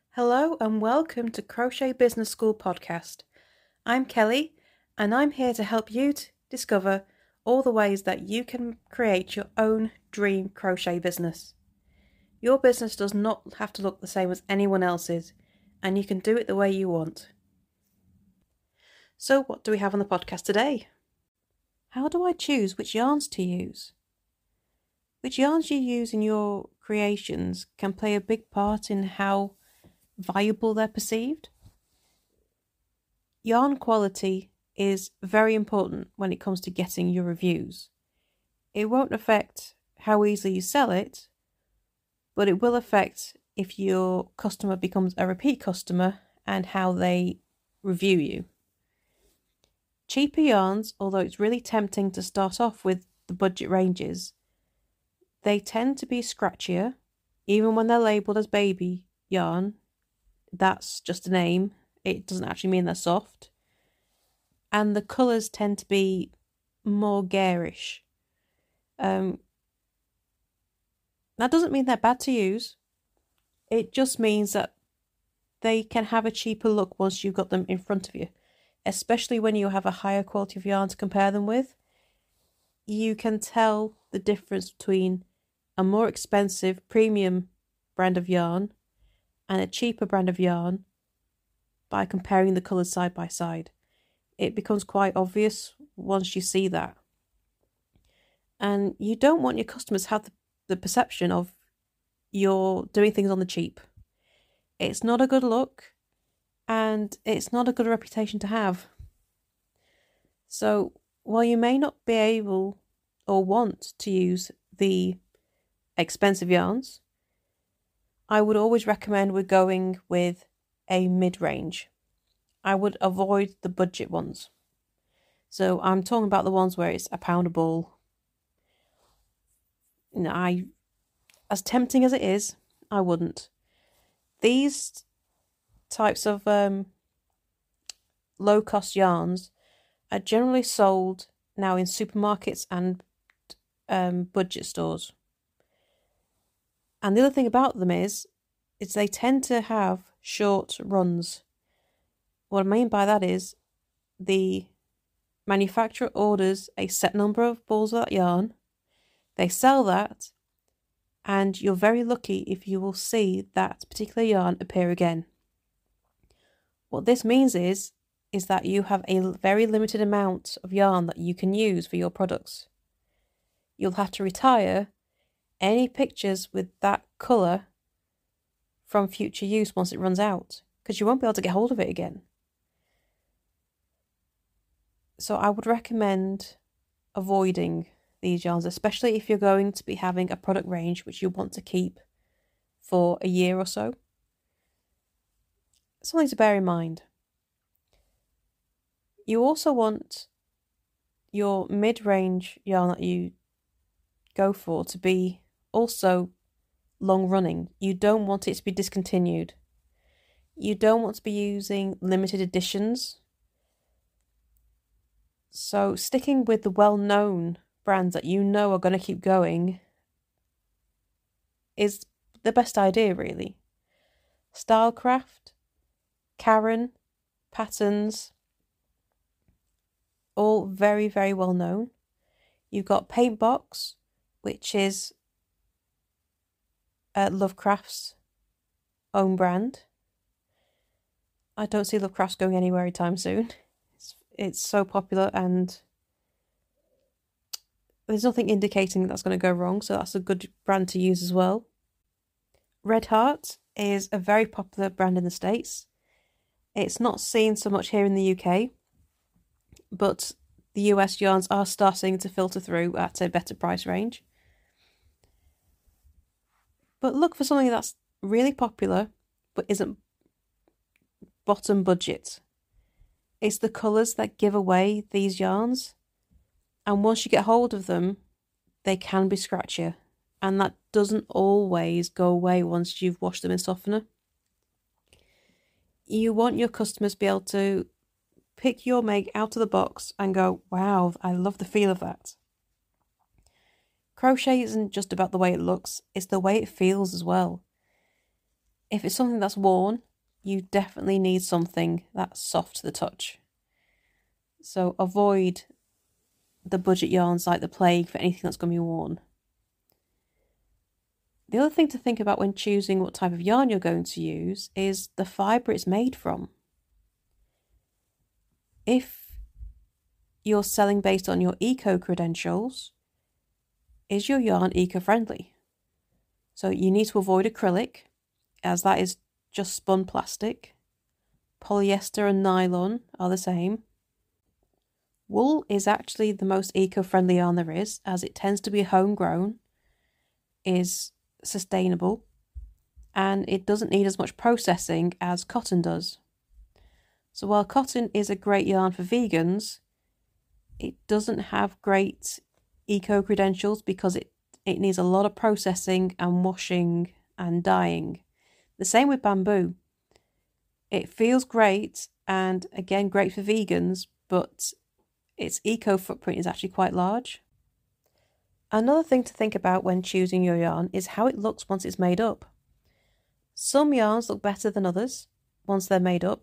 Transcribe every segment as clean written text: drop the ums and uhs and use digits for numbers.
Hello and welcome to Crochet Business School podcast. I'm Kelly and I'm here to help you discover all the ways that you can create your own dream crochet business. Your business does not have to look the same as anyone else's, and you can do it the way you want. So what do we have on the podcast today? How do I choose which yarns to use? Which yarns you use in your creations can play a big part in how viable they're perceived. Yarn quality is very important when it comes to getting your reviews. It won't affect how easily you sell it, but it will affect if your customer becomes a repeat customer and how they review you. Cheaper yarns, although it's really tempting to start off with the budget ranges, they tend to be scratchier, even when they're labelled as baby yarn. That's just a name. It doesn't actually mean they're soft. And the colours tend to be more garish. That doesn't mean they're bad to use. It just means that they can have a cheaper look once you've got them in front of you. Especially when you have a higher quality of yarn to compare them with. You can tell the difference between a more expensive premium brand of yarn and a cheaper brand of yarn by comparing the colours side by side. It becomes quite obvious once you see that. And you don't want your customers to have the perception of you're doing things on the cheap. It's not a good look, and it's not a good reputation to have. So while you may not be able or want to use the expensive yarns, I would always recommend we're going with a mid-range. I would avoid the budget ones. So I'm talking about the ones where it's £1 a ball. As tempting as it is, I wouldn't. These types of low-cost yarns are generally sold now in supermarkets and budget stores. And the other thing about them is they tend to have short runs. What I mean by that is the manufacturer orders a set number of balls of that yarn, they sell that, and you're very lucky if you will see that particular yarn appear again. What this means is that you have a very limited amount of yarn that you can use for your products. You'll have to retire any pictures with that colour from future use once it runs out, because you won't be able to get hold of it again. So I would recommend avoiding these yarns, especially if you're going to be having a product range which you want to keep for a year or so. Something to bear in mind. You also want your mid-range yarn that you go for to be also long running. You don't want it to be discontinued. You don't want to be using limited editions. So sticking with the well-known brands that you know are going to keep going is the best idea, really. Stylecraft, Karen, Patterns, all very, very well known. You've got Paintbox, which is Lovecraft's own brand. I don't see Lovecraft's going anywhere anytime soon. It's so popular, and there's nothing indicating that's going to go wrong, so that's a good brand to use as well. Red Heart is a very popular brand in the States. It's not seen so much here in the UK, but the US yarns are starting to filter through at a better price range. But look for something that's really popular but isn't bottom budget. It's the colours that give away these yarns, and once you get hold of them, they can be scratchier, and that doesn't always go away once you've washed them in softener. You want your customers to be able to pick your make out of the box and go, wow, I love the feel of that. Crochet isn't just about the way it looks, it's the way it feels as well. If it's something that's worn, you definitely need something that's soft to the touch. So avoid the budget yarns like the plague for anything that's going to be worn. The other thing to think about when choosing what type of yarn you're going to use is the fibre it's made from. If you're selling based on your eco credentials, is your yarn eco-friendly? So you need to avoid acrylic, as that is just spun plastic. Polyester and nylon are the same. Wool is actually the most eco-friendly yarn there is, as it tends to be homegrown, is sustainable, and it doesn't need as much processing as cotton does. So while cotton is a great yarn for vegans, it doesn't have great eco credentials because it needs a lot of processing and washing and dyeing. The same with bamboo. It feels great and again great for vegans, but its eco footprint is actually quite large. Another thing to think about when choosing your yarn is how it looks once it's made up. Some yarns look better than others once they're made up.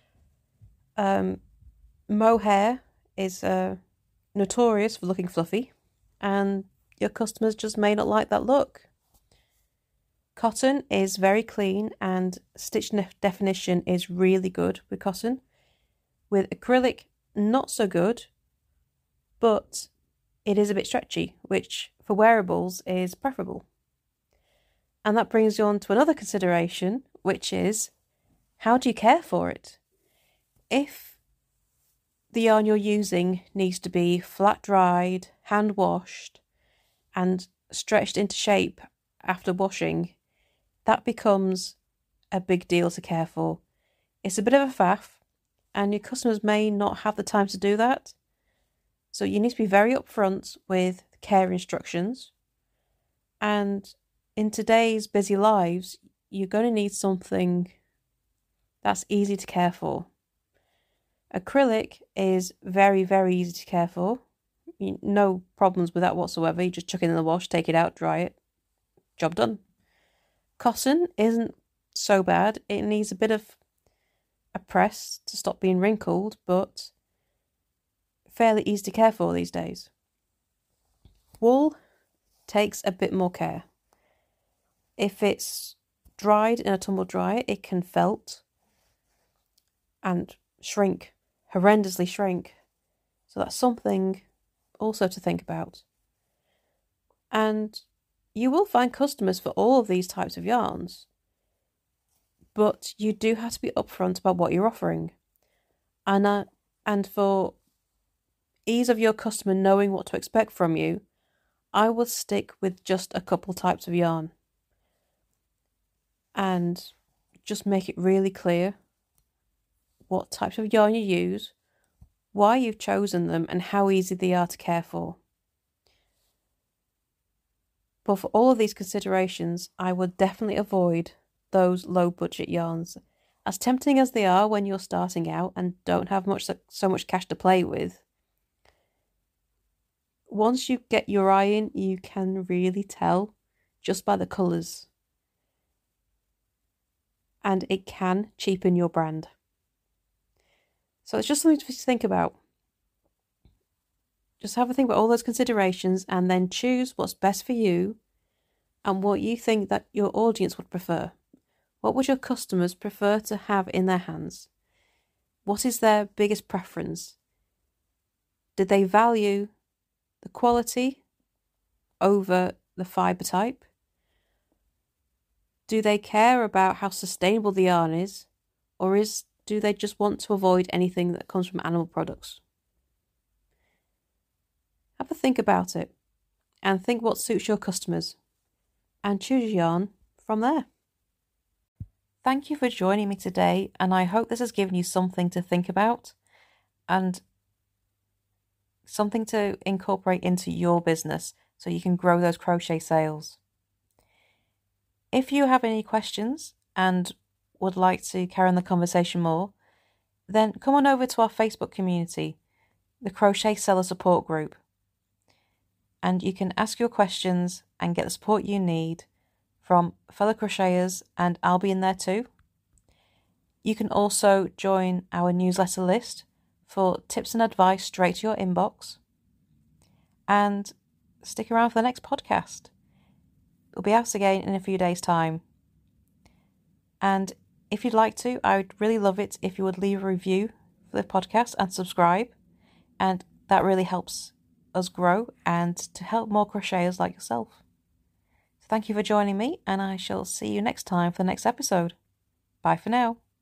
Mohair is notorious for looking fluffy, and your customers just may not like that look. Cotton is very clean and stitch definition is really good with cotton. With acrylic, not so good, but it is a bit stretchy, which for wearables is preferable. And that brings you on to another consideration, which is how do you care for it? If the yarn you're using needs to be flat dried, hand washed, and stretched into shape after washing, that becomes a big deal to care for. It's a bit of a faff, and your customers may not have the time to do that. So you need to be very upfront with care instructions. And in today's busy lives, you're going to need something that's easy to care for. Acrylic is very, very easy to care for. No problems with that whatsoever. You just chuck it in the wash, take it out, dry it. Job done. Cotton isn't so bad. It needs a bit of a press to stop being wrinkled, but fairly easy to care for these days. Wool takes a bit more care. If it's dried in a tumble dryer, it can felt and shrink, horrendously shrink. So that's something also to think about. And you will find customers for all of these types of yarns, but you do have to be upfront about what you're offering. And for ease of your customer knowing what to expect from you, I will stick with just a couple types of yarn and just make it really clear what types of yarn you use, why you've chosen them, and how easy they are to care for. But for all of these considerations, I would definitely avoid those low budget yarns. As tempting as they are when you're starting out and don't have so much cash to play with, once you get your eye in, you can really tell just by the colours. And it can cheapen your brand. So it's just something to think about. Just have a think about all those considerations and then choose what's best for you and what you think that your audience would prefer. What would your customers prefer to have in their hands? What is their biggest preference? Do they value the quality over the fibre type? Do they care about how sustainable the yarn is? Or do they just want to avoid anything that comes from animal products? Have a think about it and think what suits your customers and choose your yarn from there. Thank you for joining me today, and I hope this has given you something to think about and something to incorporate into your business so you can grow those crochet sales. If you have any questions and would like to carry on the conversation more, then come on over to our Facebook community, the Crochet Seller Support Group, and you can ask your questions and get the support you need from fellow crocheters, and I'll be in there too. You can also join our newsletter list for tips and advice straight to your inbox. And stick around for the next podcast. It'll be out again in a few days' time. And if you'd like to, I would really love it if you would leave a review for the podcast and subscribe. And that really helps us grow and to help more crocheters like yourself. So thank you for joining me, and I shall see you next time for the next episode. Bye for now.